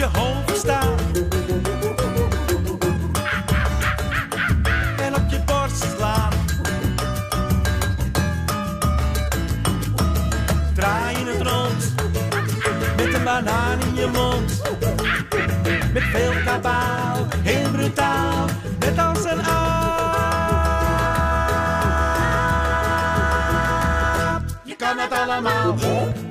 je hoofd staan. En op je borst slaan. Draai je het rond, met een banaan in je mond. Met veel kabaal, heel brutaal, net als een aap. Je kan het allemaal.